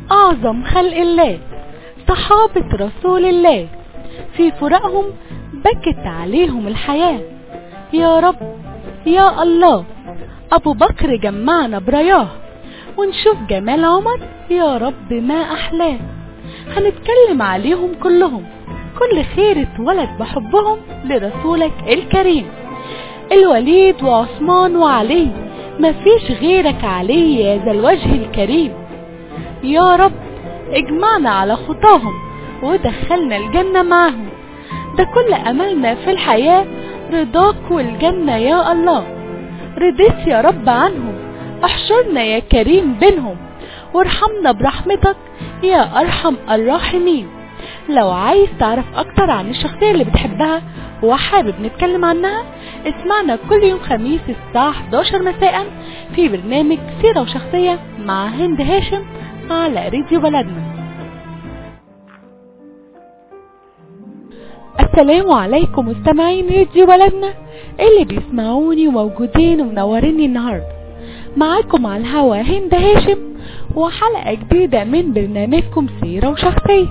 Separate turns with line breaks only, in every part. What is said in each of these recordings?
أعظم خلق الله، صحابة رسول الله، في فراقهم بكت عليهم الحياة. يا رب يا الله، أبو بكر جمعنا براياه، ونشوف جمال عمر يا رب ما أحلاه. هنتكلم عليهم كلهم، كل خير اتولد بحبهم لرسولك الكريم. الوليد وعثمان وعلي، مفيش غيرك علي يا ذا الوجه الكريم. يا رب اجمعنا على خطاهم ودخلنا الجنة معهم، ده كل أملنا في الحياة رضاك والجنة يا الله. رضيت يا رب عنهم، احشرنا يا كريم بينهم، وارحمنا برحمتك يا أرحم الراحمين. لو عايز تعرف أكتر عن الشخصية اللي بتحبها وحابب نتكلم عنها، اسمعنا كل يوم خميس الساعة 11 مساء في برنامج سيرة وشخصية مع هند هاشم على راديو بلدنا. السلام عليكم مستمعين راديو بلدنا اللي بيسمعوني وموجودين ومنوريني النهاردة. معاكم على الهوا هند هاشم وحلقة جديدة من برنامجكم سيرة وشخصية.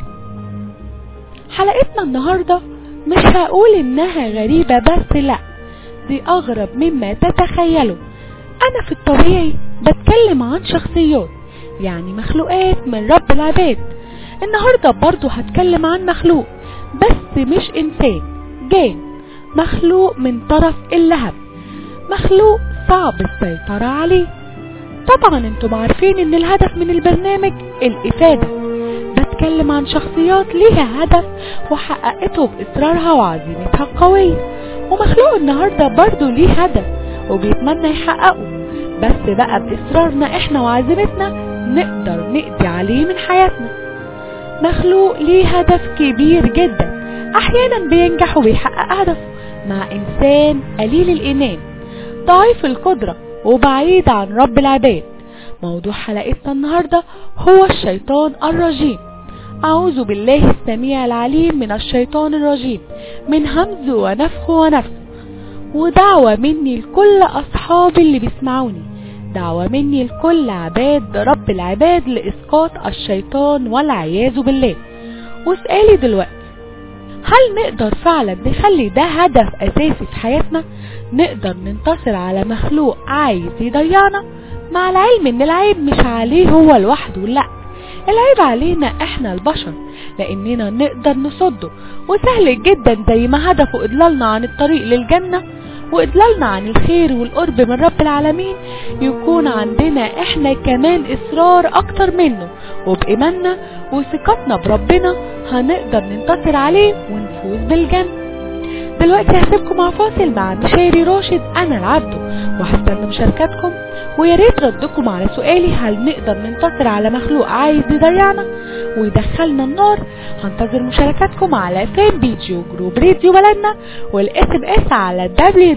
حلقتنا النهاردة مش هقول انها غريبة، بس لا، دي اغرب مما تتخيلوا. انا في الطبيعي بتكلم عن شخصيات، يعني مخلوقات من رب العباد. النهاردة برضو هتكلم عن مخلوق، بس مش انسان، جان، مخلوق من طرف اللهب، مخلوق صعب السيطرة عليه. طبعا انتم عارفين ان الهدف من البرنامج الافادة. بتكلم عن شخصيات ليها هدف وحققته بإصرارها وعزيمتها القوية، ومخلوق النهاردة برضو ليه هدف وبيتمنى يحققه، بس بقى بإصرارنا احنا وعزيمتنا نقدر نقضي عليه من حياتنا. مخلوق ليه هدف كبير جدا، احيانا بينجح وبيحقق هدفه، مع انسان قليل الايمان ضعيف القدرة وبعيد عن رب العباد. موضوع حلقتنا النهاردة هو الشيطان الرجيم. أعوذ بالله السميع العليم من الشيطان الرجيم، من همزه ونفخه ونفسه. ودعوة مني لكل أصحابي اللي بيسمعوني، دعوة مني لكل عباد رب العباد لإسقاط الشيطان والعياذ بالله. وسؤالي دلوقتي، هل نقدر فعلا نخلي ده هدف أساسي في حياتنا؟ نقدر ننتصر على مخلوق عايز يضيعنا؟ مع العلم ان العيب مش عليه هو لوحده، لا، العيب علينا احنا البشر، لاننا نقدر نصده. وسهل جدا زي ما هدفه اضلالنا عن الطريق للجنة واضلالنا عن الخير والقرب من رب العالمين، يكون عندنا احنا كمان اصرار اكتر منه، وبإيماننا وثقتنا بربنا هنقدر ننتصر عليه ونفوز بالجنة. دلوقتي هسيبكم مع فاصل مع مشاري راشد انا العبده، وهستنى مشاركاتكم، ويا ريت ردكم على سؤالي، هل نقدر ننتصر على مخلوق عايز يضيعنا ويدخلنا النار؟ هنتظر مشاركاتكم على فان بيج وجروب راديو بلدنا، والSMS على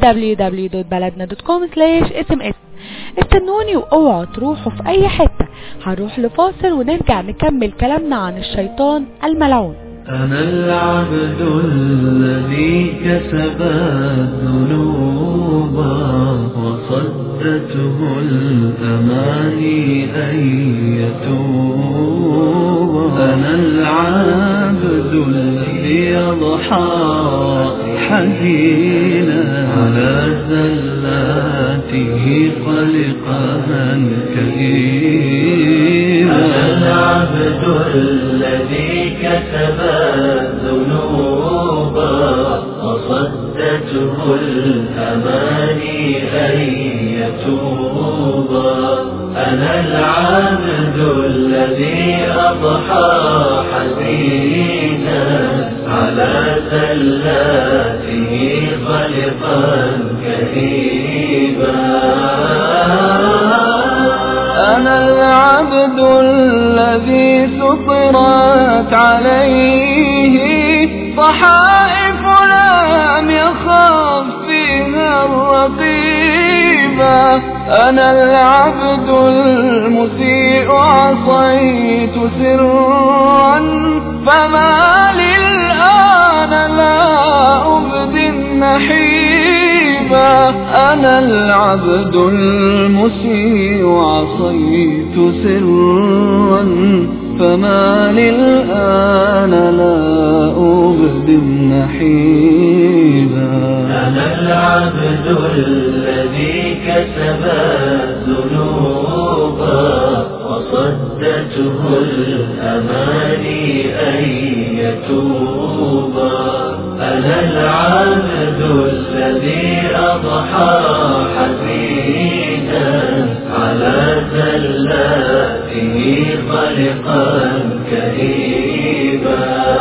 www.baladna.com/SMS. استنوني واوعوا تروحوا في اي حتة، هنروح لفاصل ونرجع نكمل كلامنا عن الشيطان الملعون.
أنا العبد الذي كسب الذنوب وصدته الأماني أن يتوب. أنا العبد الذي يضحى حزينا على زلاته قلقا كئيبا. أنا العبد الذي كسب الذنوب وصدته الأماني أن يتوب. أنا العبد الذي أضحى حزينا على زلاته خلقا كئيبا. أنا العبد الذي سطرت عليه صحائف لم يخاف فيها الرقيبة. أنا العبد المسيء عصيت سرا، فما للآن لا أبدي النحيبة. أنا العبد المسيء عصيت سرا، فما الآن لا أبدي نحيبا.
أنا العبد الذي كسب الذنوب وصدته الأماني أن يتوبا. أنا العبد الذي أضحى حزينا على زلاته خلقا كئيبا.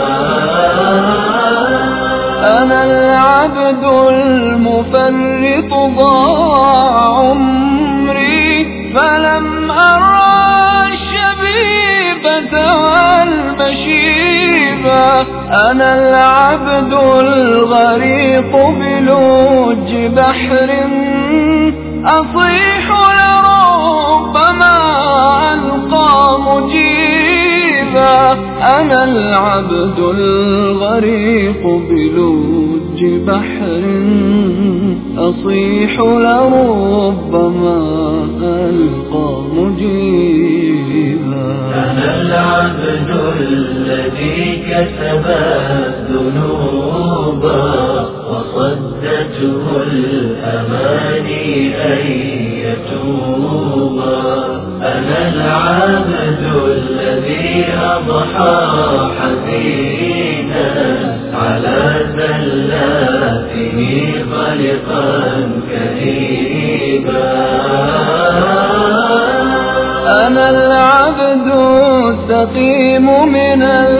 أنا العبد المفرط ضاع عمري فلم أرى الشبيبة والمشيبة. أنا العبد الغريق بلوج بحر أصيح لربما ألقى مجيبا. أنا العبد الغريق بلوج بحر أصيح لربما ألقى مجيبا.
أنا العبد الذي كسب الذنوب وصدته الأماني أن يتوبا. أنا العبد الذي أضحى حزينا على زلاته خلقا كئيبا.
أنا العبد السقيم من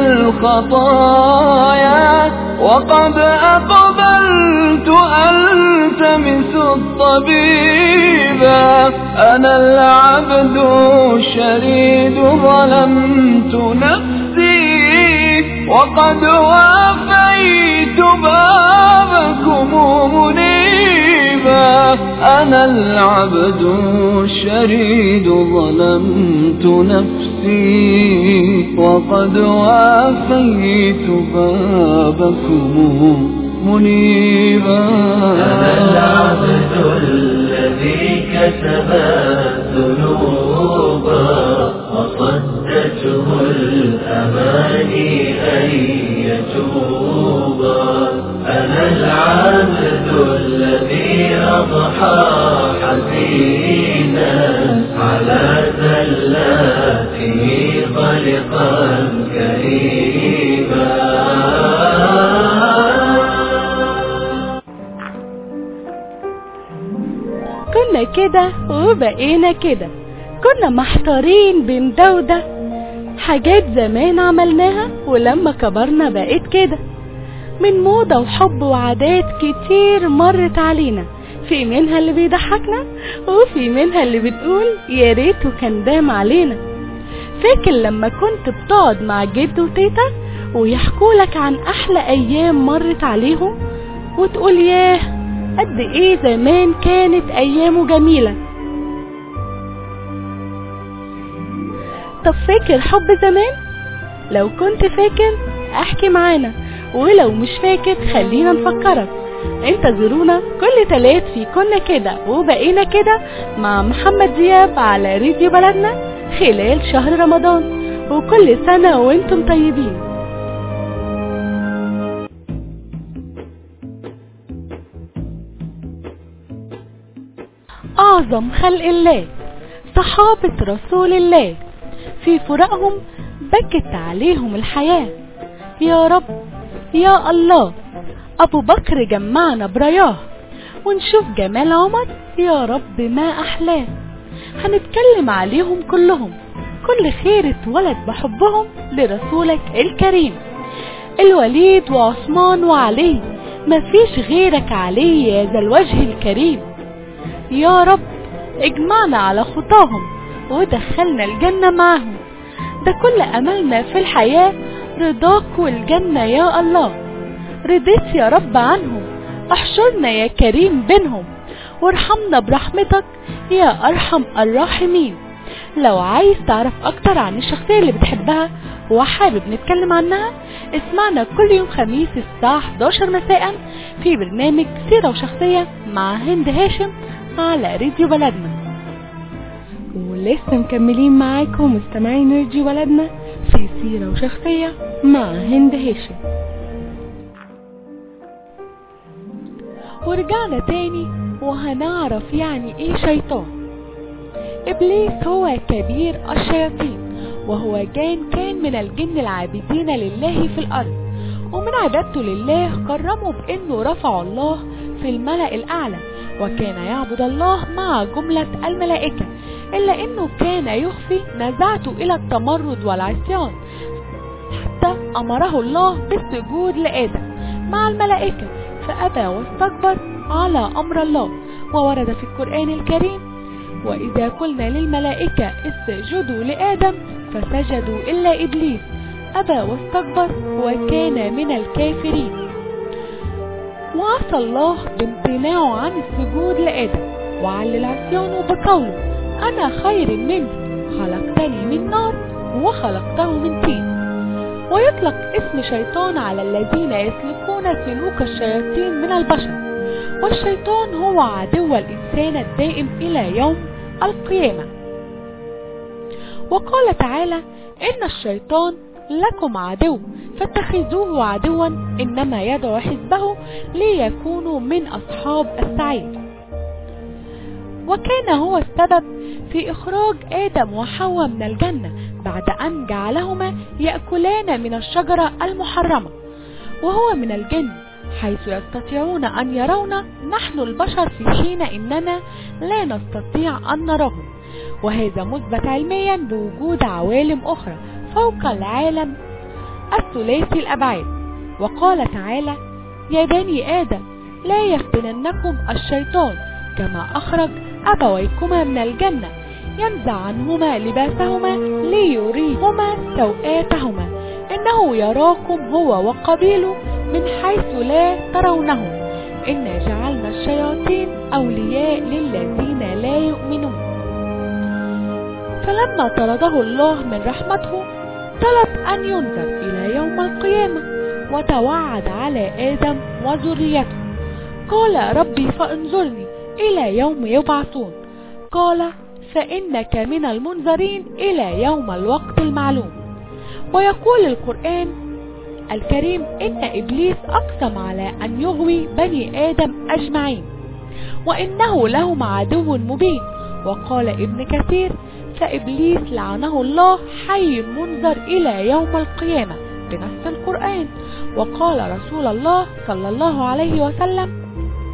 الخطايا وقد أقبلت ألتمس الطبيبا. أنا العبد الشريد ظلمت نفسي وقد وافيت بابكم منيبا. أنا العبد الشريد ظلمت نفسي وقد وافيت بابكم منيبا.
أنا العبد الذي كسب الذنوب وصدته الأماني أن يتوبا. أنا العبد الذي أضحى حزينا على زلاته خلقا كئيبا.
كنا كده وبقينا كده، كنا محتارين بين ده وده، حاجات زمان عملناها ولما كبرنا بقيت كده، من موضة وحب وعادات كتير مرت علينا، في منها اللي بيضحكنا وفي منها اللي بتقول يا ريته كان دام علينا. فاكر لما كنت بتقعد مع جد وتيتا ويحكولك عن احلى ايام مرت عليهم وتقول ياه قد ايه زمان كانت ايامه جميلة. طب فاكر حب زمان؟ لو كنت فاكر احكي معانا، ولو مش فاكر خلينا نفكرك. انتظرونا كل تلات في كنا كده وبقينا كده مع محمد دياب على راديو بلدنا خلال شهر رمضان، وكل سنة وانتم طيبين. أعظم خلق الله صحابة رسول الله، في فراقهم بكت عليهم الحياة. يا رب يا الله أبو بكر جمعنا برياه، ونشوف جمال عمر يا رب ما أحلاه. هنتكلم عليهم كلهم، كل خير اتولد بحبهم لرسولك الكريم. الوليد وعثمان وعلي مفيش غيرك عليه يا ذا الوجه الكريم. يا رب اجمعنا على خطاهم ودخلنا الجنة معهم، ده كل أملنا في الحياة رضاك والجنة يا الله. رضيت يا رب عنهم، احشرنا يا كريم بينهم، وارحمنا برحمتك يا أرحم الراحمين. لو عايز تعرف أكتر عن الشخصية اللي بتحبها وحابب نتكلم عنها، اسمعنا كل يوم خميس الساعة 11 مساء في برنامج سيرة وشخصية مع هند هاشم على راديو بلدنا. ولسه مكملين معاكم مستمعين راديو بلدنا في سيرة وشخصية مع هند هاشم. ورجعنا تاني وهنعرف يعني ايه شيطان. إبليس هو كبير الشياطين، وهو كان من الجن العابدين لله في الأرض، ومن عبادته لله كرمه بأنه رفع الله في الملأ الأعلى، وكان يعبد الله مع جملة الملائكة، إلا أنه كان يخفي نزعته إلى التمرد والعصيان، حتى أمره الله بالسجود لآدم مع الملائكة فأبى واستكبر على أمر الله. وورد في القرآن الكريم: وإذا قلنا للملائكة اسجدوا لآدم فسجدوا إلا إبليس أبى واستكبر وكان من الكافرين. وعصى الله بامتناعه عن السجود لآدم وعلل عصيانه بقوله: أنا خير منه، خلقتني من نار وخلقته من طين. ويطلق اسم شيطان على الذين يسلكون سلوك الشياطين من البشر، والشيطان هو عدو الإنسان الدائم إلى يوم القيامة. وقال تعالى: إن الشيطان لكم عدو فاتخذوه عدوا إنما يدعو حزبه ليكونوا من أصحاب السعير. وكان هو السبب في إخراج آدم وحواء من الجنة بعد أن جعلهما يأكلان من الشجرة المحرمة، وهو من الجن، حيث يستطيعون أن يرونا نحن البشر في حين إننا لا نستطيع أن نراهم. وهذا مثبت علميا بوجود عوالم أخرى فوق العالم الثلاثي الأبعاد. وقال تعالى: يا بني آدم لا يفتننكم الشيطان كما أخرج أبويكما من الجنة ينزع عنهما لباسهما ليريهما سوآتهما إنه يراكم هو وقبيله من حيث لا ترونهم إنا جعلنا الشياطين أولياء للذين لا يؤمنون. فلما طرده الله من رحمته طلب أن ينذر إلى يوم القيامة، وتوعد على آدم وذريته. قال: ربي فانظرني إلى يوم يبعثون. قال: فإنك من المنذرين إلى يوم الوقت المعلوم. ويقول القرآن الكريم إن إبليس أقسم على أن يغوي بني آدم أجمعين، وإنه لهم عدو مبين. وقال ابن كثير: فإبليس لعنه الله حي منذر إلى يوم القيامة بنص القرآن. وقال رسول الله صلى الله عليه وسلم: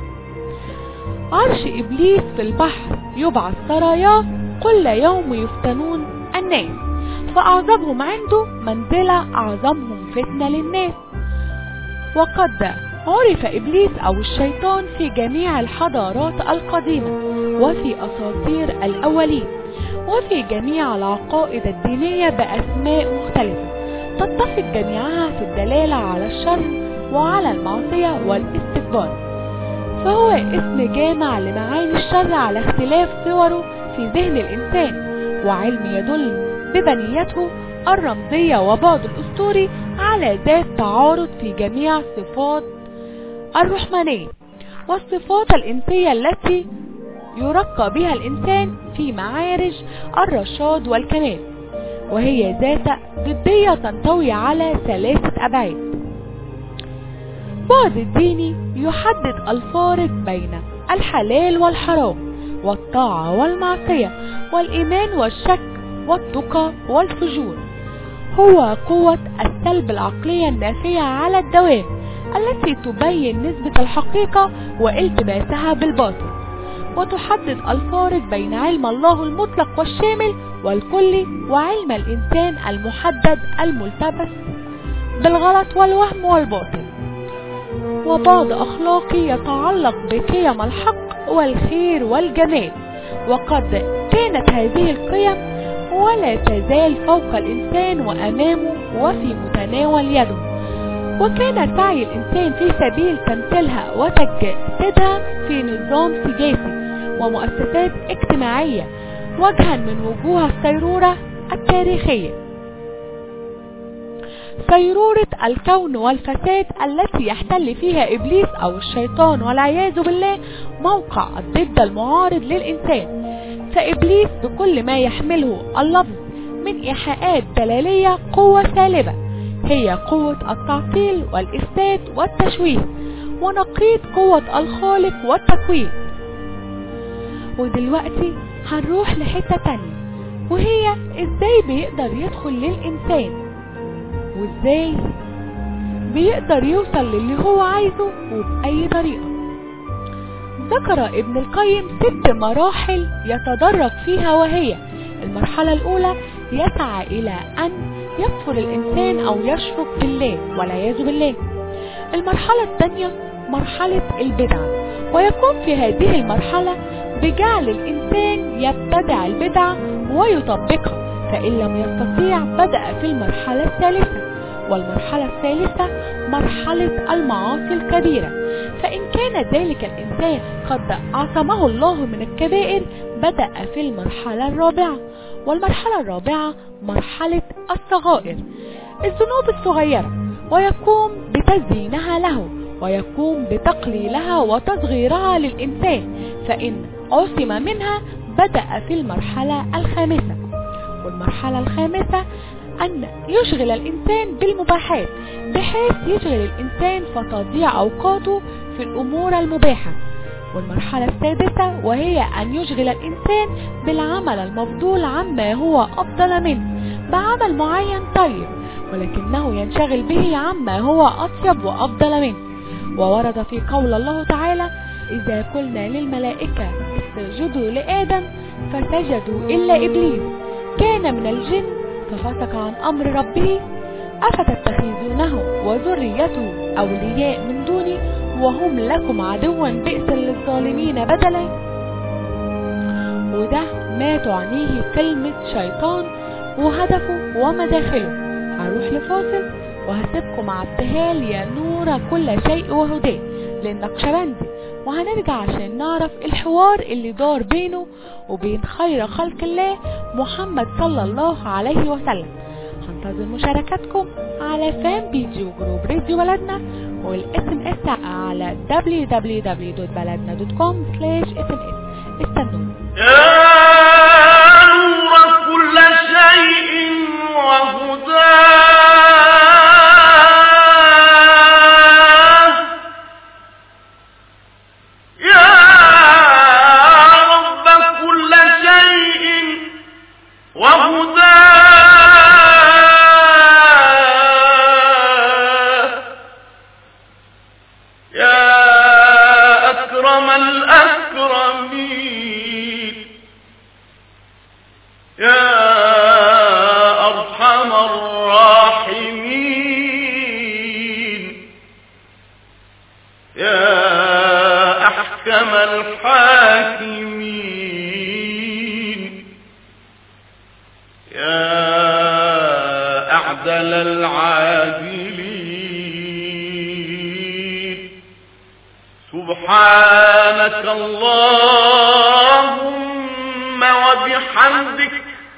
عرش إبليس في البحر يبعث سراياه كل يوم يفتنون الناس، فأعظمهم عنده منزلة أعظمهم فتنة للناس. وقد عرف إبليس أو الشيطان في جميع الحضارات القديمة وفي أساطير الأولين وفي جميع العقائد الدينية بأسماء مختلفة تتفق جميعها في الدلالة على الشر وعلى المعصية والاستكبار، فهو اسم جامع لمعاني الشر على اختلاف صوره في ذهن الإنسان، وعلم يدل ببنيته الرمزية وبعد الأسطوري على ذات تعارض في جميع الصفات الرحمانية والصفات الإنسية التي يرقى بها الإنسان في معارج الرشاد والكمال، وهي ذات ضدية تنطوي على 3 أبعاد. بعد الديني يحدد الفارق بين الحلال والحرام والطاعة والمعصية والإيمان والشك والتقى والفجور. هو قوة السلب العقلية النافية على الدوام التي تبين نسبة الحقيقة والتباسها بالباطل، وتحدد الفارق بين علم الله المطلق والشامل والكلي وعلم الإنسان المحدد الملتبس بالغلط والوهم والباطل، وبعض أخلاقي يتعلق بقيم الحق والخير والجمال. وقد كانت هذه القيم ولا تزال فوق الإنسان وأمامه وفي متناول يده، وكان سعي الإنسان في سبيل تمثيلها وتجسيدها في نظام سياسي ومؤسسات اجتماعية وجها من وجوه السيرورة التاريخية، سيرورة الكون والفساد التي يحتل فيها إبليس أو الشيطان والعياذ بالله موقع الضد المعارض للإنسان. فإبليس بكل ما يحمله اللفظ من إيحاءات دلالية قوة سالبة هي قوة التعطيل والإثبات والتشويه، ونقيض قوة الخالق والتكوين. ودلوقتي هنروح لحتة تانية، وهي ازاي بيقدر يدخل للإنسان، وازاي بيقدر يوصل للي هو عايزه وبأي طريقة. ذكر ابن القيم 6 مراحل يتدرج فيها، وهي: المرحلة الأولى يسعى إلى أن يكفر الإنسان أو يشرك بالله والعياذ بالله. المرحلة الثانية مرحلة البدعة، ويكون في هذه المرحلة بجعل الإنسان يبتدع البدعة ويطبقها، فإن لم يستطيع بدأ في المرحلة الثالثة. والمرحلة الثالثة مرحلة المعاصي الكبيرة، فإن كان ذلك الإنسان قد عصمه الله من الكبائر بدأ في المرحلة الرابعة. والمرحلة الرابعة مرحلة الصغائر، الذنوب الصغيرة، ويقوم بتزيينها له، ويقوم بتقليلها وتصغيرها للإنسان، فإن عصم منها بدأ في المرحلة الخامسة. والمرحلة الخامسة أن يشغل الإنسان بالمباحات، بحيث يشغل الإنسان فتضيع أوقاته في الأمور المباحة. والمرحلة السادسة وهي أن يشغل الإنسان بالعمل المفضول عما هو أفضل منه، بعمل معين طيب ولكنه ينشغل به عما هو أطيب وأفضل منه. وورد في قول الله تعالى: إذا قلنا للملائكة اسجدوا لآدم فسجدوا إلا إبليس كان من الجن ففسق عن أمر ربه أفتتخذونه وذريته أولياء من دوني وهم لكم عدوا بئس للظالمين بدلا. وده ما تعنيه كلمة شيطان وهدفه ومداخله. هروح لفاصل وهسيبكم مع ابتهال يا نور كل شيء وهداه للنقشبندي، وهنرجع عشان نعرف الحوار اللي دار بينه وبين خير خلق الله محمد صلى الله عليه وسلم. هنتظر مشاركاتكم على فان بيج وجروب راديو بلدنا، والSMS على www.baladna.com/SMS. استنوني.
يا نور كل شيء وهداه، يا رب كل شيء وهداه، يا أكرم الأكرمين، يا أرحم الراحمين، يا أحكم الحاكمين، يا أعدل العادلين. سبحانك اللهم وبحمدك،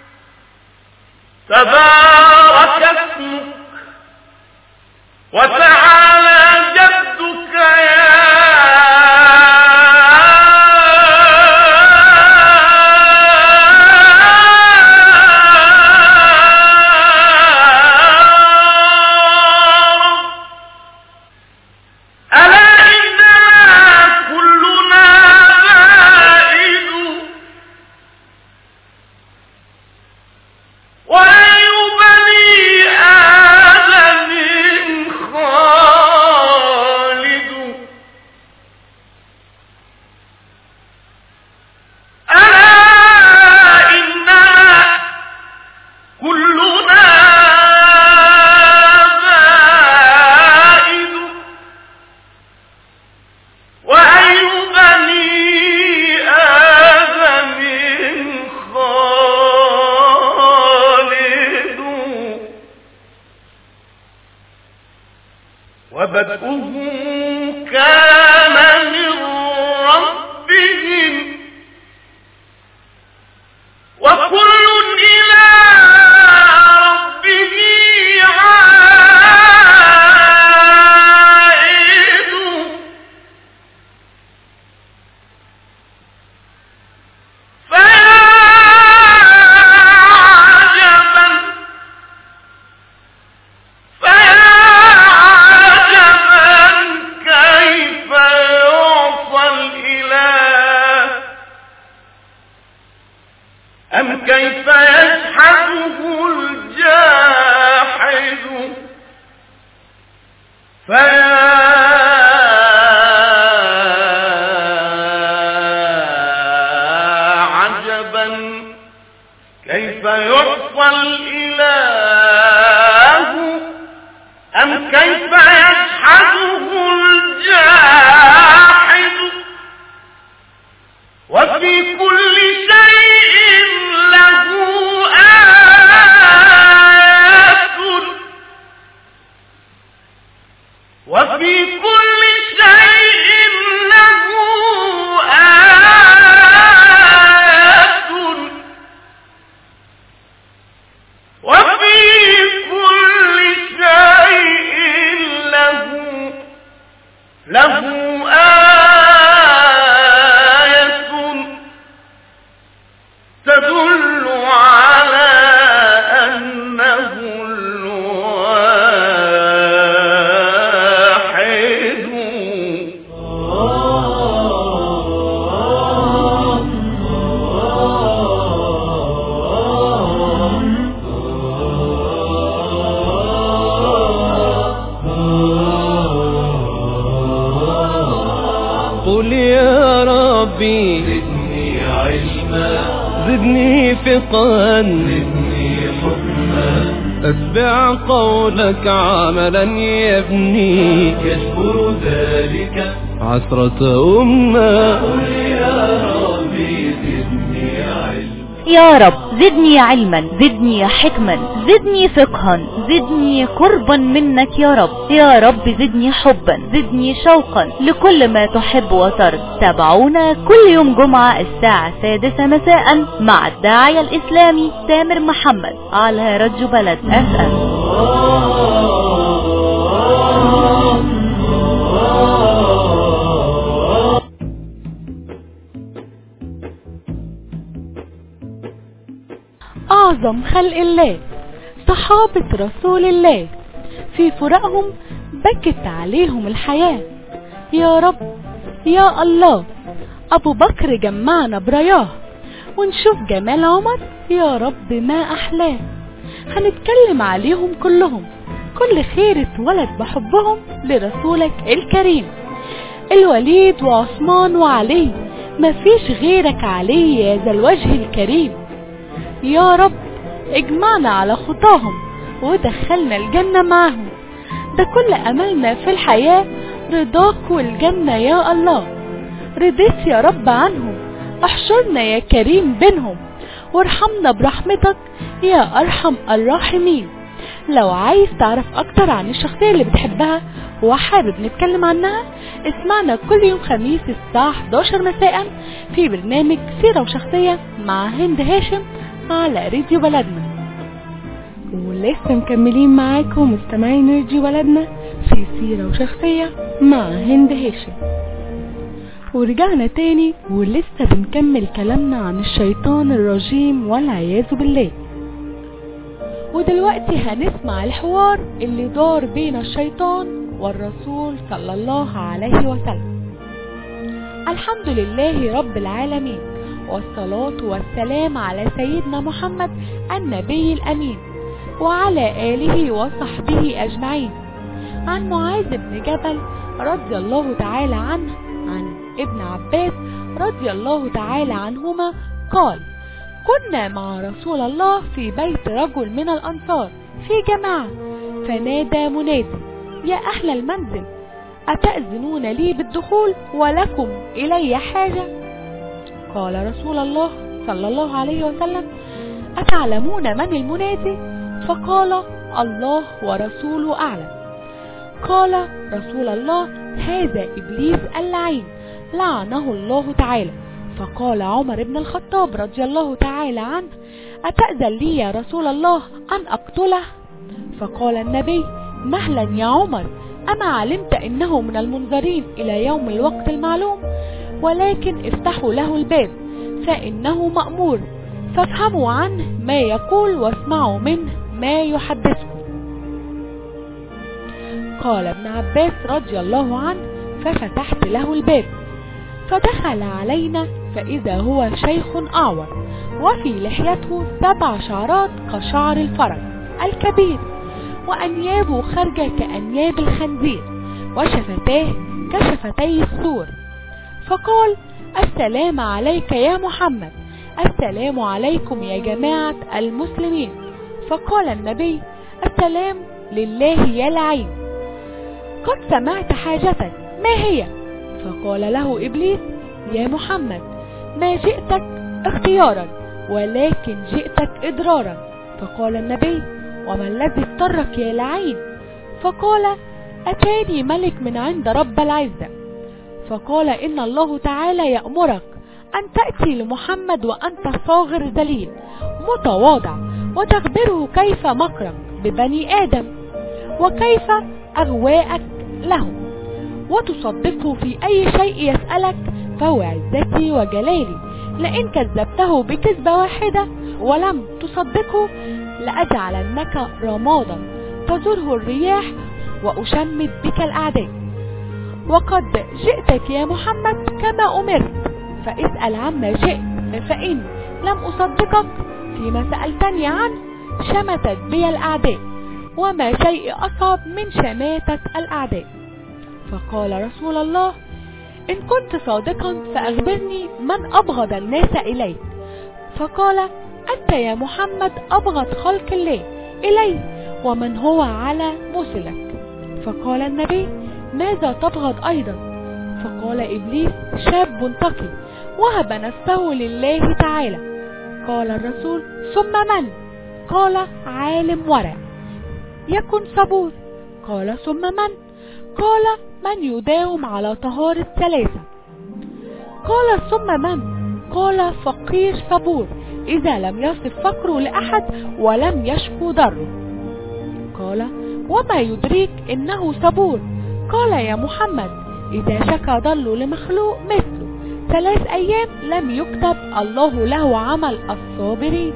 تبارك اسمك وتعالى جدك، يا وبدؤه كان من ربهم، وكل إلى ربه عائد. فيا عجبا أم كيف يجحده الجاحد فيا عجبا كيف يعصى الإله أم كيف يجحده الجاحد وفي كل شيء له آيات وفي كل شيء له آيات وفي كل شيء له آية تدل على أنه الواحد.
قل يا ربي زدني علما زدني فقها زدني حكما أتبع قولك عملا يبني يجبر ذلك عسرة أمة. قل يا ربي زدني علما
يا رب زدني علما زدني حكما زدني فقها زدني قربا منك يا رب. يا رب زدني حبا زدني شوقا لكل ما تحب وترضى. تابعونا كل يوم جمعة الساعة 6 مساء مع الداعية الإسلامي سامر محمد على راديو بلد FM.
أعظم خلق الله صحابة رسول الله في فراقهم بكت عليهم الحياة. يا رب يا الله أبو بكر جمعنا برياه ونشوف جمال عمر يا رب ما أحلاه. هنتكلم عليهم كلهم كل خير اتولد بحبهم لرسولك الكريم. الوليد وعثمان وعلي مفيش غيرك علي يا ذا الوجه الكريم. يا رب اجمعنا على خطاهم ودخلنا الجنة معهم. ده كل أملنا في الحياة رضاك والجنة يا الله. رضيت يا رب عنهم احشرنا يا كريم بينهم وارحمنا برحمتك يا أرحم الراحمين. لو عايز تعرف أكتر عن الشخصية اللي بتحبها وحابب نتكلم عنها اسمعنا كل يوم خميس الساعة 11 مساء في برنامج سيرة وشخصية مع هند هاشم على راديو بلدنا. ولسه مكملين معاكم مستمعين راديو بلدنا في سيرة وشخصية مع هند هاشم. ورجعنا تاني ولسه بنكمل كلامنا عن الشيطان الرجيم والعياذ بالله. ودلوقتي هنسمع الحوار اللي دار بين الشيطان والرسول صلى الله عليه وسلم. الحمد لله رب العالمين والصلاة والسلام على سيدنا محمد النبي الأمين وعلى آله وصحبه أجمعين. عن معاذ بن جبل رضي الله تعالى عنه عن ابن عباس رضي الله تعالى عنهما قال: كنا مع رسول الله في بيت رجل من الأنصار في جماعة، فنادى منادي: يا أهل المنزل أتأذنون لي بالدخول ولكم إلي حاجة؟ قال رسول الله صلى الله عليه وسلم: أتعلمون من المنادي؟ فقال: الله ورسوله أعلم. قال رسول الله: هذا إبليس اللعين لعنه الله تعالى. فقال عمر بن الخطاب رضي الله تعالى عنه: أتأذن لي يا رسول الله أن أقتله؟ فقال النبي: مهلا يا عمر، أما علمت إنه من المنذرين إلى يوم الوقت المعلوم؟ ولكن افتحوا له الباب فإنه مأمور، فافهموا عنه ما يقول واسمعوا منه ما يحدثكم. قال ابن عباس رضي الله عنه: ففتحت له الباب فدخل علينا فإذا هو شيخ أعور وفي لحيته 7 شعرات كشعر الفرس الكبير، وأنيابه خارجة كأنياب الخنزير، وشفتاه كشفتي السور. فقال: السلام عليك يا محمد، السلام عليكم يا جماعة المسلمين. فقال النبي: السلام لله يا لعين، قد سمعت حاجتك، ما هي؟ فقال له إبليس: يا محمد، ما جئتك اختيارا ولكن جئتك إضرارا. فقال النبي: وما الذي اضطرك يا لعين؟ فقال: أتاني ملك من عند رب العزة، فقال: إن الله تعالى يأمرك أن تأتي لمحمد وأنت صاغر ذليل متواضع، وتخبره كيف مكرك ببني آدم وكيف أغواءك له، وتصدقه في أي شيء يسألك، فهو عزتي وجلالي، لئن كذبته بكذبة واحدة ولم تصدقه لأجعلنك رمادا تزره الرياح وأشمت بك الأعداء. وقد جئتك يا محمد كما أمرت، فاسأل عما جئت، فإن لم أصدقك فيما سألتني عنه شمتت بي الأعداء، وما شيء أصعب من شماتة الأعداء. فقال رسول الله: إن كنت صادقا فأخبرني من أبغض الناس إليك. فقال: أنت يا محمد أبغض خلق الله إلي، ومن هو على مثلك. فقال النبي: ماذا تبغض أيضا؟ فقال إبليس: شاب تقي وهب نفسه لله تعالى. قال الرسول: ثم من؟ قال: عالم ورع يكن صبور. قال: ثم من؟ قال: من يداوم على طهارة 3. قال: ثم من؟ قال: فقير صبور إذا لم يصف فقره لأحد ولم يشكو ضره. قال: وما يدريك إنه صبور؟ قال: يا محمد، إذا شكى ضل لمخلوق مثله 3 أيام لم يكتب الله له عمل الصابرين.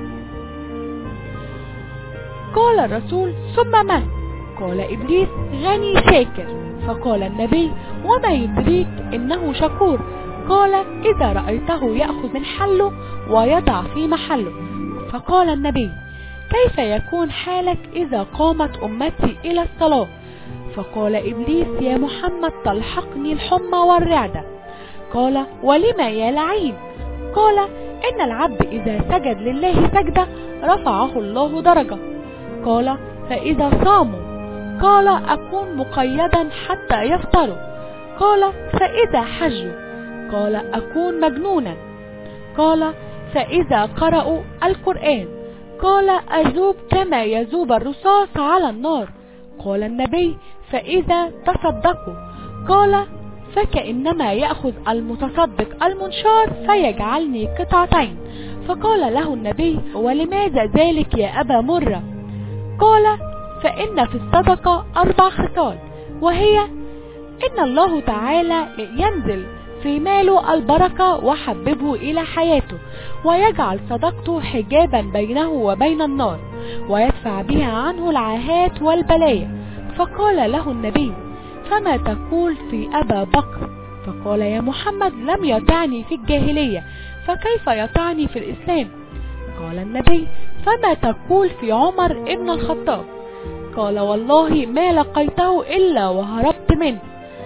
قال الرسول: ثم من؟ قال إبليس: غني شاكر. فقال النبي: وما يدريك إنه شكور؟ قال: إذا رأيته يأخذ من حله ويضع في محله. فقال النبي: كيف يكون حالك إذا قامت أمتي إلى الصلاة؟ فقال إبليس: يا محمد، تلحقني الحمى والرعدة. قال: ولما يا لعين؟ قال: إن العبد إذا سجد لله سجدة رفعه الله درجة. قال: فإذا صاموا؟ قال: أكون مقيدا حتى يفطروا. قال: فإذا حجوا؟ قال: أكون مجنونا. قال: فإذا قرأوا القرآن؟ قال: أذوب كما يذوب الرصاص على النار. قال النبي: فإذا تصدقوا؟ قال: فكأنما يأخذ المتصدق المنشار فيجعلني قطعتين. فقال له النبي: ولماذا ذلك يا أبا مرة؟ قال: فإن في الصدقة 4 خصال، وهي إن الله تعالى ينزل في ماله البركة وحببه إلى حياته، ويجعل صدقته حجابا بينه وبين النار، ويدفع بها عنه العاهات والبلايا. فقال له النبي: فما تقول في أبا بكر؟ فقال: يا محمد، لم يطعني في الجاهلية، فكيف يطعني في الإسلام؟ قال النبي: فما تقول في عمر ابن الخطاب؟ قال: والله ما لقيته إلا وهربت منه.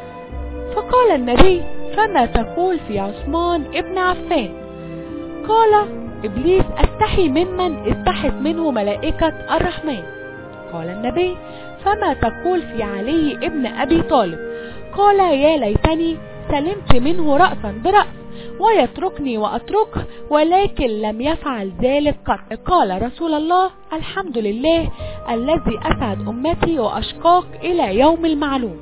فقال النبي: فما تقول في عثمان ابن عفان؟ قال إبليس: أستحي ممن استحت منه ملائكة الرحمن. قال النبي: فما تقول في علي ابن أبي طالب؟ قال: يا ليتني سلمت منه رأسا برأس ويتركني وأتركه، ولكن لم يفعل ذلك قط. قال رسول الله: الحمد لله الذي أسعد أمتي وأشقاق إلى يوم المعلوم.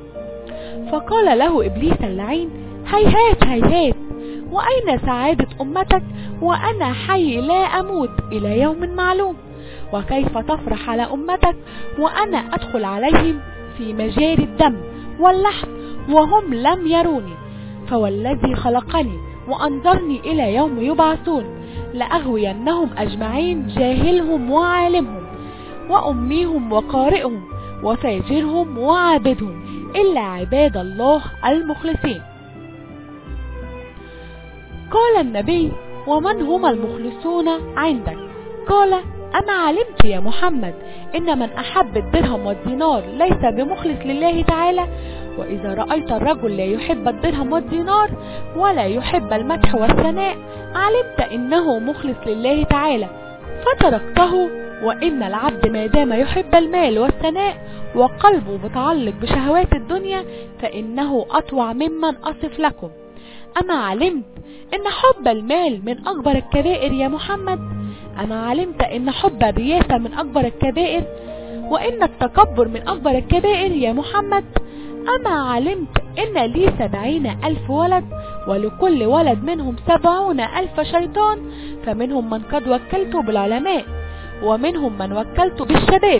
فقال له إبليس اللعين: هيهات هيهات، وأين سعادة أمتك وأنا حي لا أموت إلى يوم معلوم؟ وكيف تفرح على أمتك وأنا أدخل عليهم في مجاري الدم واللحم وهم لم يروني؟ فوالذي خلقني وأنظرني إلى يوم يبعثون لأغوينهم أجمعين، جاهلهم وعالمهم وأميهم وقارئهم وفاجرهم وعابدهم، إلا عباد الله المخلصين. قال النبي: ومن هم المخلصون عندك؟ قال: أما علمت يا محمد إن من أحب الدرهم والدينار ليس بمخلص لله تعالى؟ وإذا رأيت الرجل لا يحب الدرهم والدينار ولا يحب المدح والثناء علمت إنه مخلص لله تعالى، فتركته. وإن العبد ما دام يحب المال والثناء وقلبه متعلق بشهوات الدنيا فإنه أطوع ممن أصف لكم. أما علمت إن حب المال من أكبر الكبائر يا محمد؟ أما علمت إن حب الرياسة من أكبر الكبائر؟ وإن التكبر من أكبر الكبائر يا محمد؟ أما علمت إن لي 70,000 ولد ولكل ولد منهم 70,000 شيطان، فمنهم من قد وكلته بالعلماء، ومنهم من وكلته بالشباب،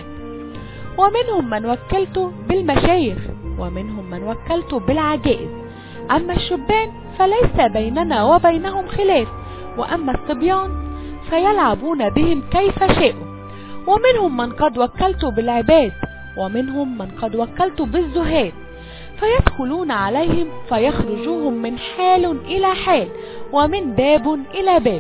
ومنهم من وكلته بالمشايخ، ومنهم من وكلته بالعجائز. أما الشبان فليس بيننا وبينهم خلاف، وأما الصبيان فيلعبون بهم كيف شاءوا. ومنهم من قد وكلته بالعباد، ومنهم من قد وكلته بالزهاد، فيدخلون عليهم فيخرجوهم من حال إلى حال ومن باب إلى باب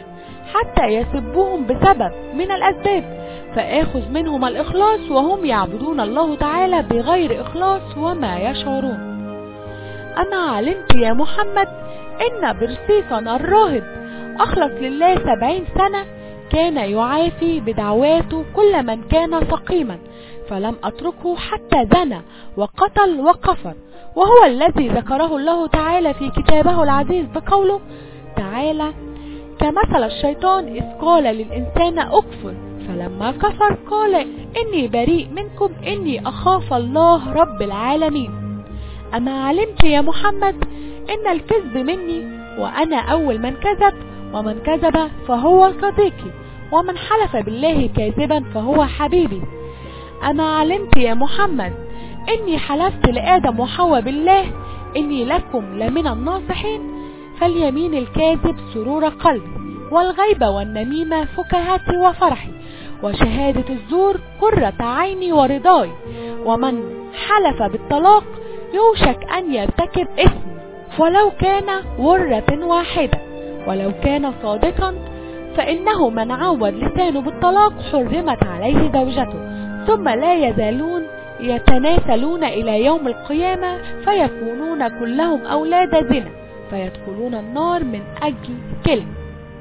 حتى يسبوهم بسبب من الأسباب، فآخذ منهم الإخلاص وهم يعبدون الله تعالى بغير إخلاص وما يشعرون. أما علمت يا محمد إن برسيسنا الراهب أخلص لله 70 سنة كان يعافي بدعواته كل من كان سقيما، فلم أتركه حتى زنى وقتل وكفر، وهو الذي ذكره الله تعالى في كتابه العزيز بقوله تعالى: كمثل الشيطان إذ قال للإنسان أكفر فلما كفر قال إني بريء منكم إني أخاف الله رب العالمين. أما علمت يا محمد إن الكذب مني، وأنا أول من كذب، ومن كذب فهو صديقي، ومن حلف بالله كاذبا فهو حبيبي. أما علمت يا محمد إني حلفت لآدم وحواء بالله إني لكم لمن الناصحين، فاليمين الكاذب سرور قلبي، والغيبة والنميمة فكاهتي وفرحي، وشهادة الزور قرة عيني ورضاي، ومن حلف بالطلاق يوشك أن يرتكب إثم ولو كان ورة واحدة، ولو كان صادقا فإنه من عود لسانه بالطلاق حرمت عليه زوجته، ثم لا يزالون يتناسلون إلى يوم القيامة فيكونون كلهم أولاد زنا فيدخلون النار من أجل كلمة.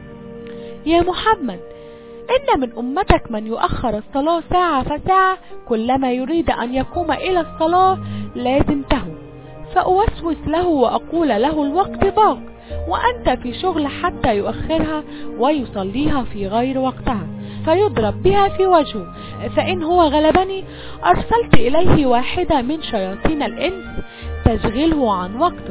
يا محمد إن من أمتك من يؤخر الصلاة ساعة فساعة كلما يريد أن يقوم إلى الصلاة لازمته، فأوسوس له وأقول له الوقت باق، وأنت في شغل حتى يؤخرها ويصليها في غير وقتها فيضرب بها في وجهه، فإن هو غلبني أرسلت إليه واحدة من شياطين الإنس تشغله عن وقته،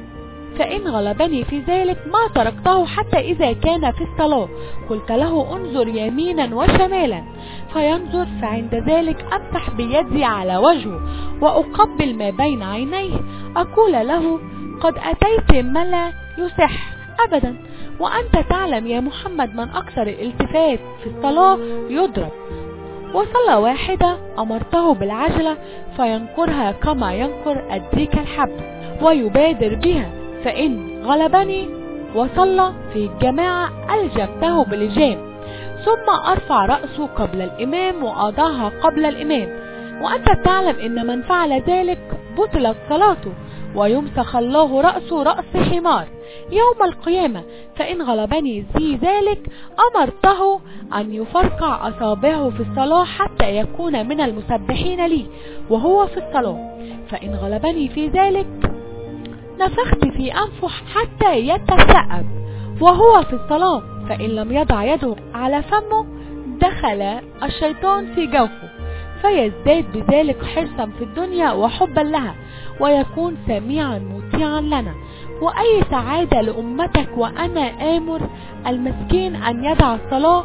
فإن غلبني في ذلك ما تركته حتى إذا كان في الصلاة قلت له انظر يمينا وشمالا فينظر، فعند ذلك أمسح بيدي على وجهه وأقبل ما بين عينيه أقول له قد أتيت ما لا يصح أبدا، وأنت تعلم يا محمد من أكثر الالتفات في الصلاة يضرب. وصلى واحدة أمرته بالعجلة فينكرها كما ينكر الديك الحب ويبادر بها، فإن غلبني وصلى في الجماعة ألجبته بلجام، ثم أرفع رأسه قبل الإمام وأضعها قبل الإمام، وأنت تعلم إن من فعل ذلك بطلت صلاته ويمسخ الله رأسه رأس حمار يوم القيامة، فإن غلبني في ذلك أمرته أن يفرقع أصابعه في الصلاة حتى يكون من المسبحين لي وهو في الصلاة، فإن غلبني في ذلك نفخت في أنفه حتى يتسأب وهو في الصلاة، فإن لم يضع يده على فمه دخل الشيطان في جوفه فيزداد بذلك حرصا في الدنيا وحبا لها ويكون سميعا مطيعا لنا. وأي سعادة لأمتك وأنا آمر المسكين أن يدع الصلاة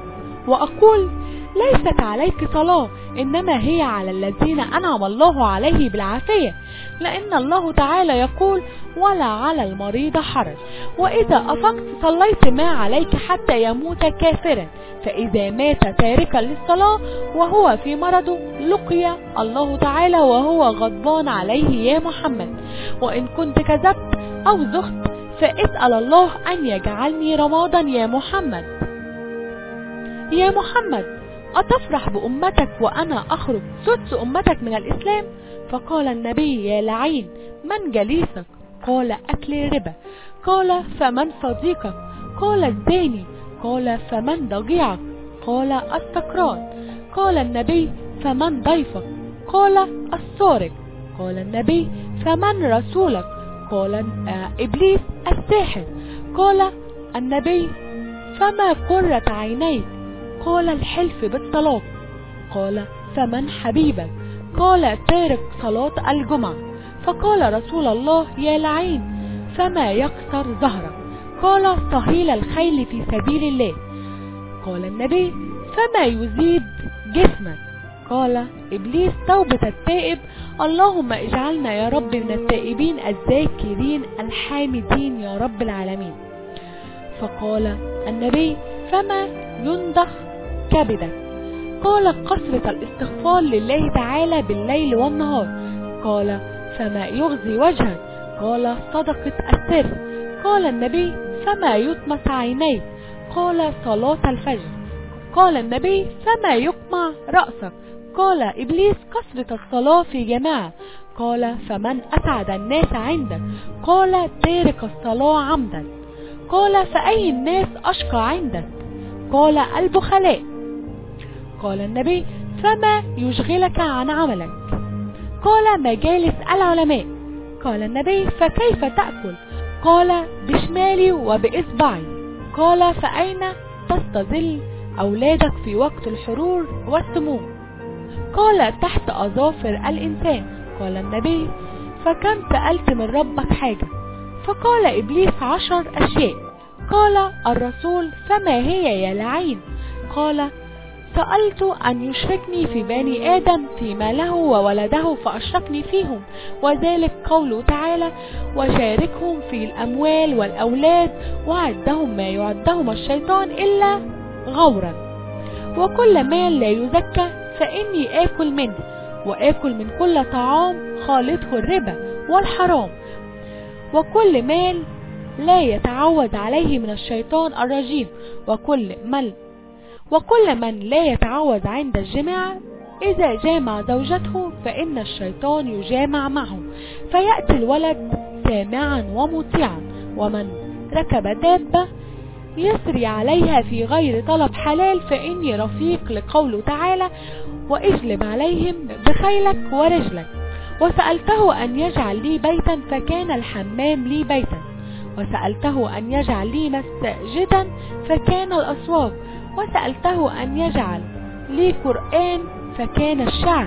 وأقول ليست عليك صلاة إنما هي على الذين أنعم الله عليه بالعافية، لأن الله تعالى يقول ولا على المريض حرج، وإذا أفقت صليت ما عليك حتى يموت كافرا، فإذا مات تاركا للصلاة وهو في مرضه لقي الله تعالى وهو غضبان عليه يا محمد. وإن كنت كذبت أو زخت فاسأل الله أن يجعلني رمادا يا محمد. يا محمد أتفرح بأمتك وأنا أخرج سدس أمتك من الإسلام؟ فقال النبي يا لعين من جليسك؟ قال أكل الربا. قال فمن صديقك؟ قال الزاني. قال فمن ضجيعك؟ قال السكران. قال النبي فمن ضيفك؟ قال السارق. قال النبي فمن رسولك؟ قال إبليس الساحر. قال النبي فما قرة عينيك؟ قال الحلف بالطلاق. قال فمن حبيبك؟ قال تارك صلاة الجمعة. فقال رسول الله يا لعين فما يكسر ظهرك؟ قال صهيل الخيل في سبيل الله. قال النبي فما يزيد جسمك؟ قال إبليس توبة التائب. اللهم اجعلنا يا رب من التائبين الذاكرين الحامدين يا رب العالمين. فقال النبي فما ينضخ كبدك؟ قال كثرة الاستغفار لله تعالى بالليل والنهار. قال فما يغزي وجهك؟ قال صدقة السر. قال النبي فما يطمس عينيك؟ قال صلاة الفجر. قال النبي فما يقمع رأسك؟ قال إبليس كثرة الصلاة في جماعة. قال فمن أسعد الناس عندك؟ قال تارك الصلاة عمدا. قال فأي الناس أشقى عندك؟ قال البخلاء. قال النبي فما يشغلك عن عملك؟ قال مجالس العلماء. قال النبي فكيف تأكل؟ قال بشمالي وبإصبعي. قال فأين تستظل أولادك في وقت الحرور والسموم؟ قال تحت أظافر الإنسان. قال النبي فكم سألت من ربك حاجة؟ فقال إبليس 10 أشياء. قال الرسول فما هي يا لعين؟ قال سألت أن يشركني في بني آدم فيما له وولده فأشركني فيهم، وذلك قوله تعالى وشاركهم في الأموال والأولاد وعدهم ما يعدهم الشيطان إلا غورا، وكل مال لا يزكى فإني آكل منه، وآكل من كل طعام خالطه الربا والحرام، وكل مال لا يتعود عليه من الشيطان الرجيم، وكل من لا يتعود عند الجماع إذا جامع زوجته فإن الشيطان يجامع معه فيأتي الولد سامعا ومطيعا، ومن ركب دابة يسري عليها في غير طلب حلال فإني رفيق لقوله تعالى واجلب عليهم بخيلك ورجلك. وسألته أن يجعل لي بيتا فكان الحمام لي بيتا، وسألته أن يجعل لي مسجدا فكان الأسواق، وسألته أن يجعل لي قرآن فكان الشعر،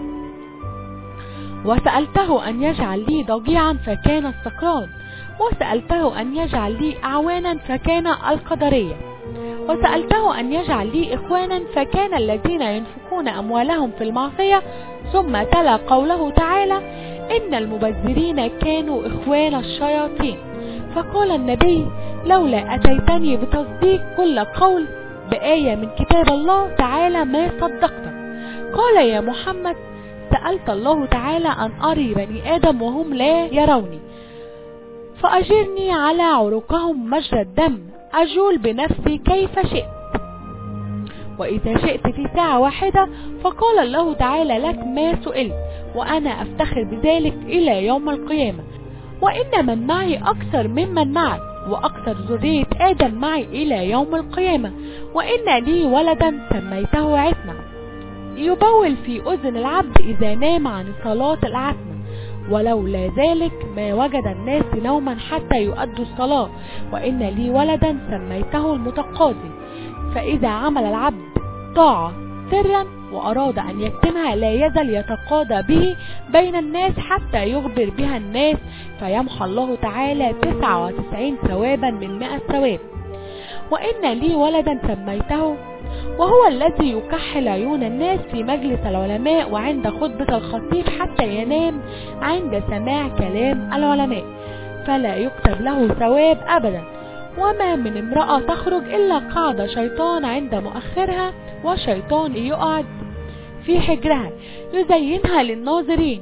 وسألته أن يجعل لي ضجيعا فكان السكران، وسألته أن يجعل لي أعوانا فكان القدرية، وسألته أن يجعل لي إخوانا فكان الذين ينفقون أموالهم في المعصية. ثم تلا قوله تعالى إن المبذرين كانوا إخوان الشياطين. فقال النبي لولا أتيتني بتصديق كل قول بآية من كتاب الله تعالى ما صدقتك. قال يا محمد سألت الله تعالى أن أري بني آدم وهم لا يروني، فأجرني على عروقهم مجرى الدم أجول بنفسي كيف شئت، وإذا شئت في ساعة واحدة. فقال الله تعالى لك ما سئلت، وأنا أفتخر بذلك إلى يوم القيامة، وإن من معي أكثر ممن معك، وأكثر ذرية آدم معي إلى يوم القيامة، وإن لي ولدا سميته عتمة يبول في أذن العبد إذا نام عن صلاة العتمة، ولولا ذلك ما وجد الناس نوما حتى يؤدوا الصلاة، وإن لي ولدا سميته المتقاضي، فإذا عمل العبد طاعة سرا وأراد أن يكتمها لا يزل يتقاضى به بين الناس حتى يخبر بها الناس، فيمحى الله تعالى 99 ثوابا من 100 ثواب. وإن لي ولدا سميته، وهو الذي يكحل عيون الناس في مجلس العلماء وعند خطبة الخطيب حتى ينام عند سماع كلام العلماء، فلا يكتب له ثواب أبدا. وما من امرأة تخرج إلا قعد شيطان عند مؤخرها، وشيطان يقعد في حجرها يزينها للناظرين،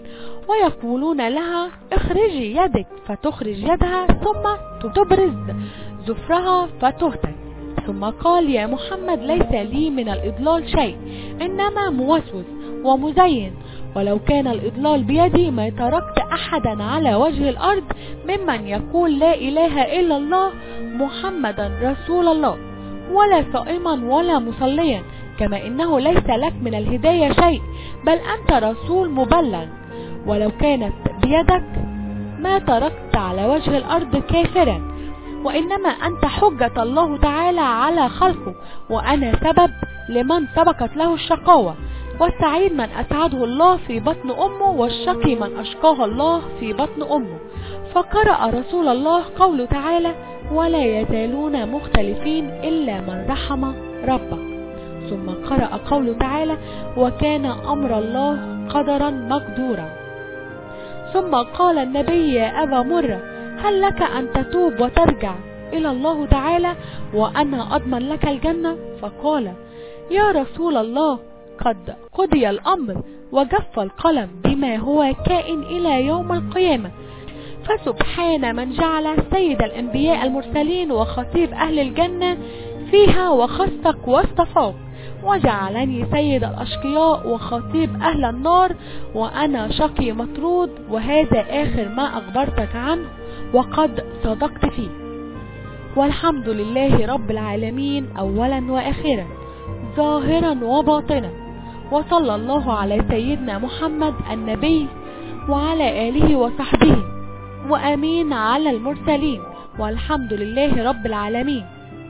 ويقولون لها اخرجي يدك فتخرج يدها، ثم تبرز زفرها فتهتك. ثم قال يا محمد ليس لي من الإضلال شيء، إنما موسوس ومزين، ولو كان الإضلال بيدي ما تركت أحدا على وجه الأرض ممن يقول لا إله إلا الله محمدا رسول الله، ولا صائما ولا مصليا، كما إنه ليس لك من الهداية شيء، بل أنت رسول مبلغ. ولو كانت بيدك ما تركت على وجه الأرض كافرا، وإنما أنت حجة الله تعالى على خلقه، وأنا سبب لمن سبقت له الشقاوة، والسعيد من أسعده الله في بطن أمه، والشقي من أشقاه الله في بطن أمه. فقرأ رسول الله قوله تعالى ولا يزالون مختلفين إلا من رحم ربك. ثم قرأ قوله تعالى وكان أمر الله قدرا مقدورا. ثم قال النبي يا أبا مرة هل لك أن تتوب وترجع إلى الله تعالى وأنا أضمن لك الجنة؟ فقال يا رسول الله قد قضي الأمر وجف القلم بما هو كائن إلى يوم القيامة، فسبحان من جعل سيد الأنبياء المرسلين وخطيب أهل الجنة فيها وخصك واصطفاك، وجعلني سيد الأشقياء وخطيب أهل النار، وأنا شقي مطرود، وهذا آخر ما أخبرتك عنه وقد صدقت فيه. والحمد لله رب العالمين أولا وآخرا ظاهرا وباطنا، وصلى الله على سيدنا محمد النبي وعلى آله وصحبه، وأمين على المرسلين، والحمد لله رب العالمين.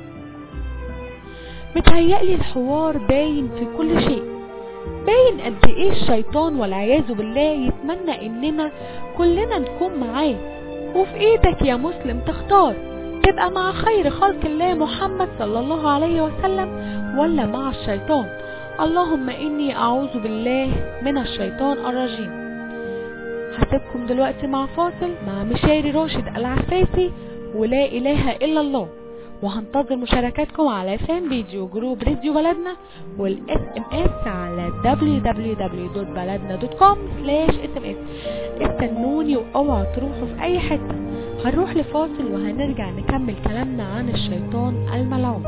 متهيألي الحوار باين في كل شيء، باين قد ايه الشيطان والعياذ بالله يتمنى اننا كلنا نكون معاه، وفي ايدك يا مسلم تختار تبقى مع خير خلق الله محمد صلى الله عليه وسلم ولا مع الشيطان. اللهم اني اعوذ بالله من الشيطان الرجيم. هسيبكم دلوقتي مع فاصل مع مشاري راشد العفاسي ولا اله الا الله، وهنتظر مشاركاتكم على فان بيج وجروب راديو بلدنا والSMS على www.baladna.com/SMS. استنوني واوعوا تروحوا في اي حتة، هنروح لفاصل وهنرجع نكمل كلامنا عن الشيطان الملعون.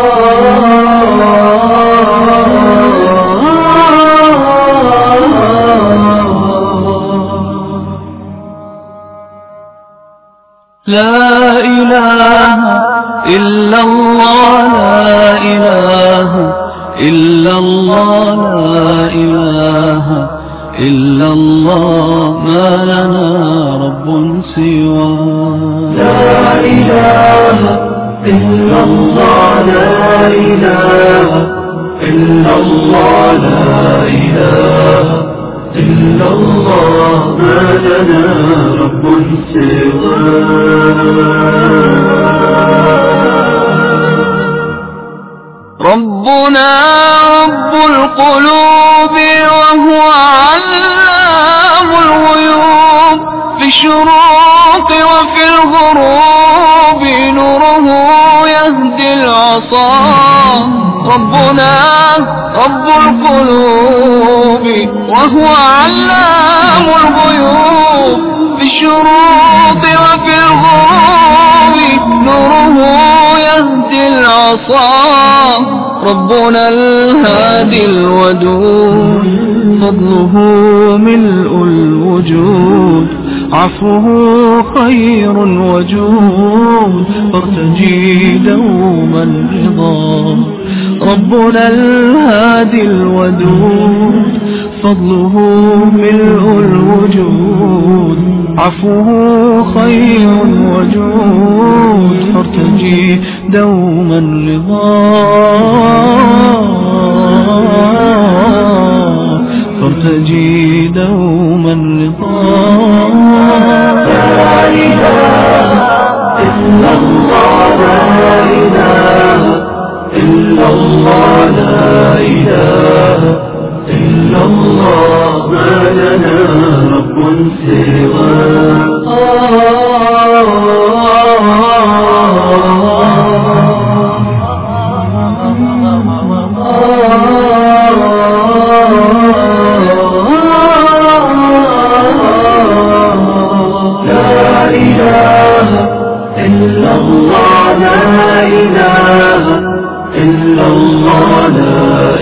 لا إله إلا الله، لا إله إلا الله، لا إله إلا الله، ما لنا رب سوى.
لا إله إلا الله، لا إله إلا الله، لا إله إلا الله، ما لنا رب
ربنا رب القلوب وهو علام الغيوب، في الشروق وفي الغروب نوره يهدي العصا. ربنا رب القلوب وهو علام الغيوب، في الشروق وفي الغروب نوره يهدي العصا. ربنا الهادي الودود، فضله ملء الوجود، عفوه خير وجود، فارتجي دوما رضا. ربنا الهادي الودود، فضله ملء الوجود، عفوه خير وجود، فارتجي دوما رضا، فارتجي دوما رضا.
لا إله إلا الله، لا إله إلا الله، لا إله إلا الله، ما لنا رب سواه.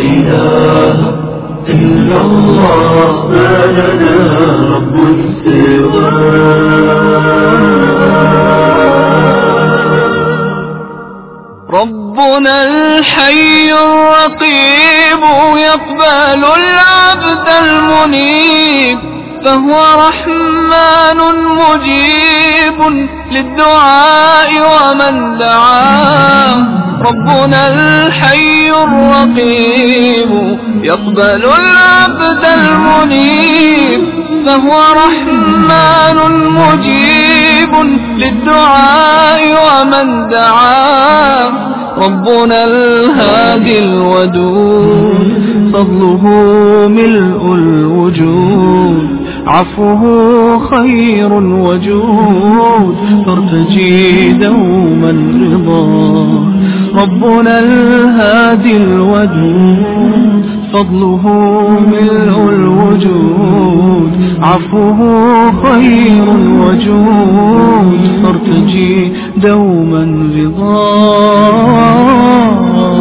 إله إلا الله ما لنا رب سواه.
ربنا الحي الرقيب يقبل العبد المنيب، فهو رحمن مجيب للدعاء ومن دعاه. ربنا الحي الرقيب يقبل العبد المنيب، فهو رحمن مجيب للدعاء ومن دعاه. ربنا الهادي الودود فضله ملء الوجود، عفوه خير وجود فارتجي دوما رضاه. ربنا الهادي الودود فضله ملء الوجود، عفوه خير وجود فارتجي دوما رضاه.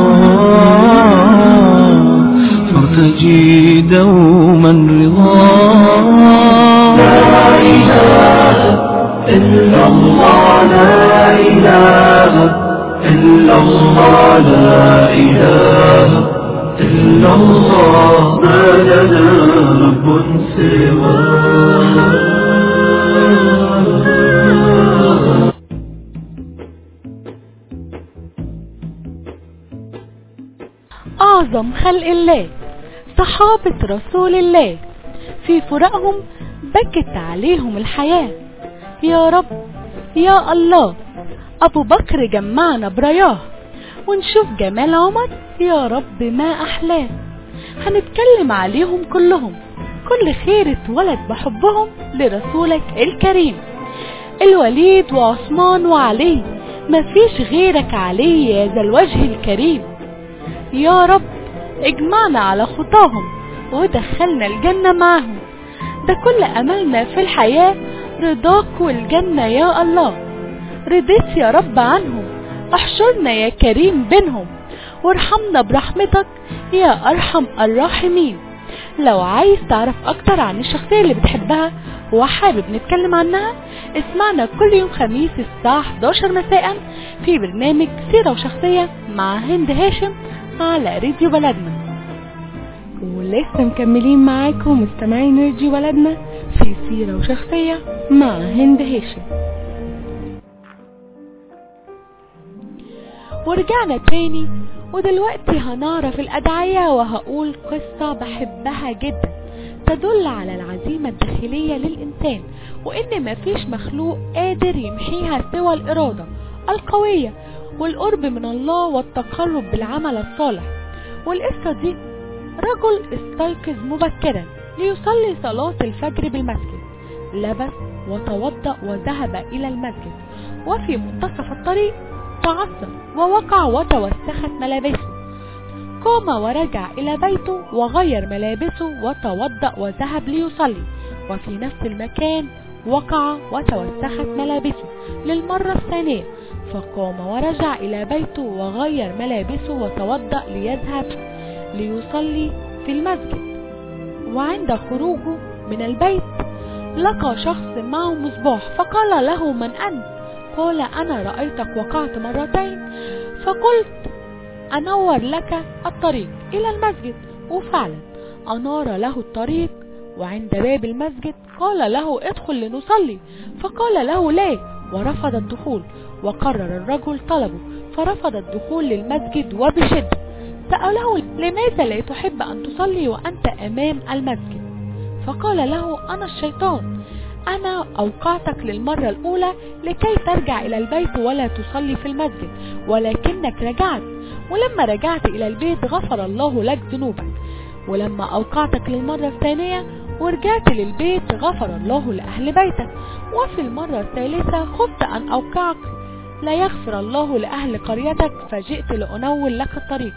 فارتجي دوما رضاه.
لا إله إلا الله لا إله إلا الله لا إله إلا الله ما لنا رب سواه.
أعظم خلق الله صحابة رسول الله، في فراقهم بكت عليهم الحياة. يا رب يا الله، أبو بكر جمعنا برياه، ونشوف جمال عمر يا رب ما أحلاه. هنتكلم عليهم كلهم، كل خير اتولد بحبهم لرسولك الكريم. الوليد وعثمان وعلي، مفيش غيرك علي يا ذا الوجه الكريم. يا رب اجمعنا على خطاهم ودخلنا الجنة معهم، ده كل أملنا في الحياة رضاك والجنة يا الله. رضيت يا رب عنهم، احشرنا يا كريم بينهم، وارحمنا برحمتك يا أرحم الراحمين. لو عايز تعرف أكتر عن الشخصية اللي بتحبها وحابب نتكلم عنها، اسمعنا كل يوم خميس الساعة 11 مساء في برنامج سيرة وشخصية مع هند هاشم على راديو بلدنا. ولسه مكملين معاكم مستمعين راديو بلدنا في سيرة وشخصية مع هند هاشم. ورجعنا تاني، ودلوقتي هنعرف الأدعية، وهقول قصة بحبها جدا تدل على العزيمة الداخلية للإنسان، وإن مفيش مخلوق قادر يمحيها سوى الإرادة القوية والقرب من الله والتقرب بالعمل الصالح. والقصة دي رجل استيقظ مبكرا ليصلي صلاة الفجر بالمسجد، لبس وتوضأ وذهب إلى المسجد، وفي منتصف الطريق تعثر ووقع وتوسخت ملابسه. قام ورجع إلى بيته وغير ملابسه وتوضأ وذهب ليصلي، وفي نفس المكان وقع وتوسخت ملابسه للمرة الثانية، فقام ورجع إلى بيته وغير ملابسه وتوضأ ليذهب ليصلي في المسجد. وعند خروجه من البيت لقى شخص معه مصباح، فقال له: من أنت؟ قال: أنا رأيتك وقعت مرتين، فقلت أنور لك الطريق إلى المسجد. وفعلا أنار له الطريق، وعند باب المسجد قال له: ادخل لنصلي، فقال له: لا، ورفض الدخول. وقرر الرجل طلبه، فرفض الدخول للمسجد وبشدة. سأله: لماذا لا تحب أن تصلي وأنت أمام المسجد؟ فقال له: أنا الشيطان، أنا أوقعتك للمرة الأولى لكي ترجع إلى البيت ولا تصلي في المسجد، ولكنك رجعت، ولما رجعت إلى البيت غفر الله لك ذنوبك. ولما أوقعتك للمرة الثانية ورجعت للبيت غفر الله لأهل بيتك. وفي المرة الثالثة خفت أن أوقعك لا يغفر الله لأهل قريتك، فجئت لأنور لك الطريق.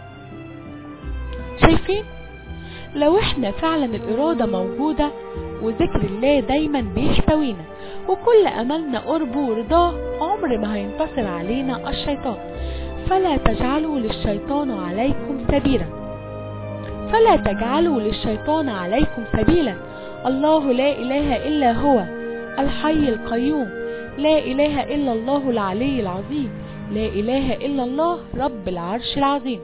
شايفين؟ لو احنا فعلا الإرادة موجودة وذكر الله دايما بيحتوينا، وكل أملنا قربه ورضاه، عمر ما هينتصر علينا الشيطان. فلا تجعلوا للشيطان عليكم سبيلا. فلا تجعلوا للشيطان عليكم سبيلا. الله لا إله إلا هو الحي القيوم، لا إله إلا الله العلي العظيم، لا إله إلا الله رب العرش العظيم.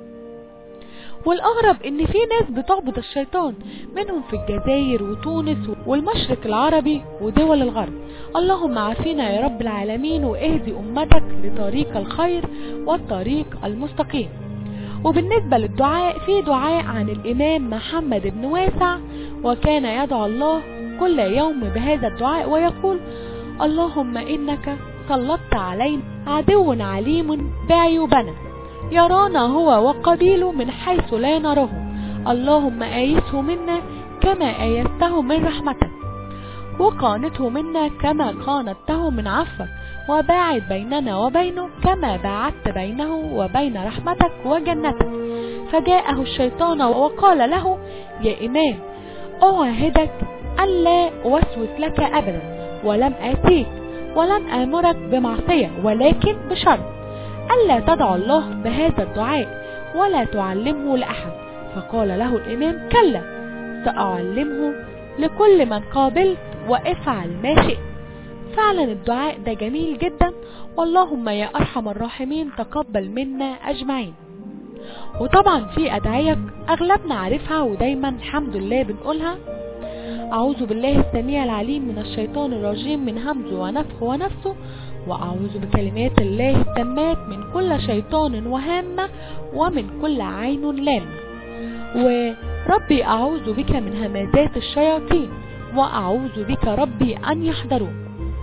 والأغرب إن في ناس بتعبد الشيطان منهم في الجزائر وتونس والمشرق العربي ودول الغرب. اللهم عافينا يا رب العالمين واهدي أمتك لطريق الخير والطريق المستقيم. وبالنسبة للدعاء، في دعاء عن الإمام محمد بن واسع، وكان يدعو الله كل يوم بهذا الدعاء ويقول: اللهم إنك سلطت علينا عدو عليم بعيوبنا، يرانا هو وقبيله من حيث لا نراه، اللهم آيسه منا كما آيسته من رحمتك، وقانته منا كما قانته من عفوك، وباعد بيننا وبينه كما باعدت بينه وبين رحمتك وجنتك. فجاءه الشيطان وقال له: يا إمام، أعاهدك ألا أوسوس لك أبدا، ولم آتيك ولن آمرك بمعصية، ولكن بشرط ألا تدعو الله بهذا الدعاء ولا تعلمه لأحد. فقال له الإمام: كلا، سأعلمه لكل من قابلت وافعل ما شئت. فعلا الدعاء ده جميل جدا، واللهم يا أرحم الراحمين تقبل منا أجمعين. وطبعا في أدعية أغلبنا عارفها ودايما الحمد لله بنقولها: أعوذ بالله السميع العليم من الشيطان الرجيم من همزه ونفخه ونفسه، وأعوذ بكلمات الله التامات من كل شيطان وهامة ومن كل عين لامة، وربي أعوذ بك من همزات الشياطين، وأعوذ بك ربي أن يحضرون.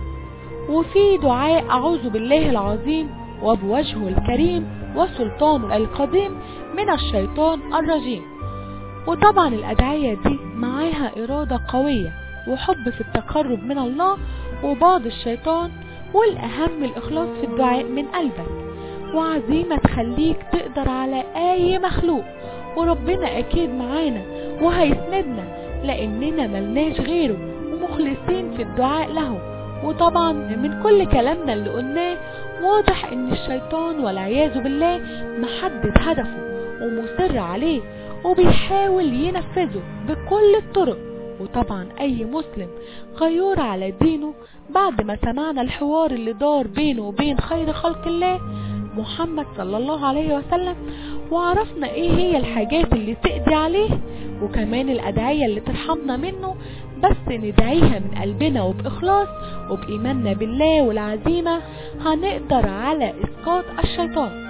وفي دعاء: أعوذ بالله العظيم وبوجهه الكريم وسلطانه القديم من الشيطان الرجيم. وطبعا الأدعية دي معاها إرادة قوية وحب في التقرب من الله وبعد الشيطان، والأهم الإخلاص في الدعاء من قلبك، وعزيمة تخليك تقدر على أي مخلوق، وربنا أكيد معانا وهيسندنا لأننا ملناش غيره ومخلصين في الدعاء له. وطبعا من كل كلامنا اللي قلناه واضح ان الشيطان والعياذ بالله محدد هدفه ومصر عليه وبيحاول ينفذه بكل الطرق. وطبعا اي مسلم غيور على دينه بعد ما سمعنا الحوار اللي دار بينه وبين خير خلق الله محمد صلى الله عليه وسلم، وعرفنا ايه هي الحاجات اللي تقضي عليه وكمان الأدعية اللي ترحمنا منه، بس ندعيها من قلبنا وبإخلاص وبإيماننا بالله والعزيمة هنقدر على إسقاط الشيطان.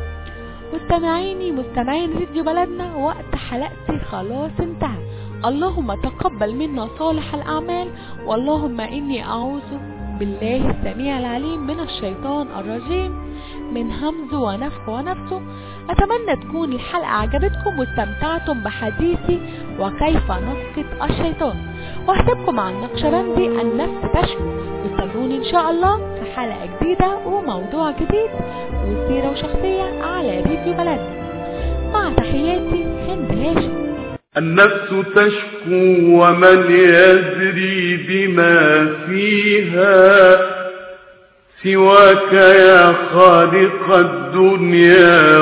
مستمعين راديو بلدنا، وقت حلقتي خلاص انتهى. اللهم تقبل منا صالح الأعمال، واللهم إني أعوذ بالله السميع العليم من الشيطان الرجيم من همزه ونفخه ونفسه. أتمنى تكون الحلقة عجبتكم واستمتعتم بحديثي وكيف نسقط الشيطان، وهسيبكم عن نقشبندي النفس تشفي، وصلوني إن شاء الله في حلقة جديدة وموضوع جديد وسيرة وشخصية على راديو بلدنا. مع تحياتي هند هاشم.
النفس تشكو ومن يدري بما فيها سواك يا خالق الدنيا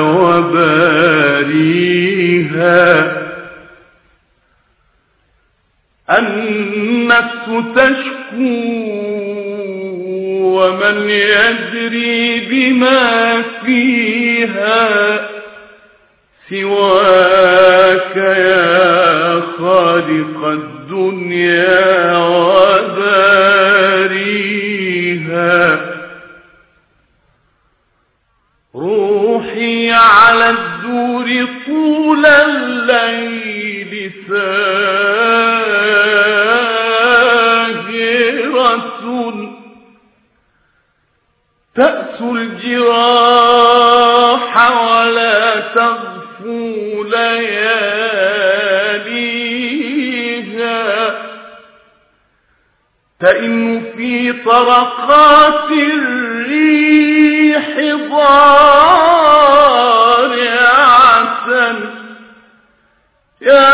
وباريها. النفس تشكو ومن يدري بما فيها سواك يا خالق الدنيا وباريها. روحي على الدور طول الليل ساهرة تأسو الجراح ولا تغفو لياليها. تئن في طرقات الريح ضارعة يا